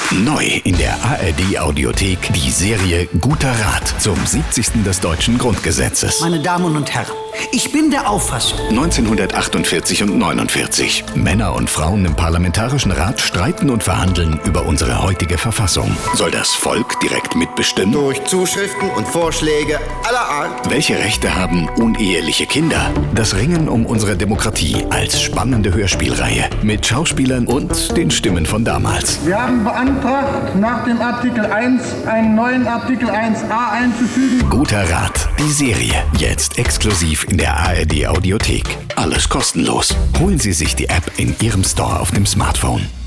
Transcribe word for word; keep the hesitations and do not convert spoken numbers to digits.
Neu in der A R D-Audiothek die Serie Guter Rat zum siebzigsten des deutschen Grundgesetzes. Meine Damen und Herren, ich bin der Auffassung. neunzehnhundertachtundvierzig und neunundvierzig. Männer und Frauen im Parlamentarischen Rat streiten und verhandeln über unsere heutige Verfassung. Soll das Volk direkt mitbestimmen? Durch Zuschriften und Vorschläge aller Art. Welche Rechte haben uneheliche Kinder? Das Ringen um unsere Demokratie als spannende Hörspielreihe mit Schauspielern und den Stimmen von damals. Wir haben beantragt, nach dem Artikel eins einen neuen Artikel eins a einzufügen. Guter Rat, die Serie, jetzt exklusiv in der A R D-Audiothek. Alles kostenlos. Holen Sie sich die App in Ihrem Store auf dem Smartphone.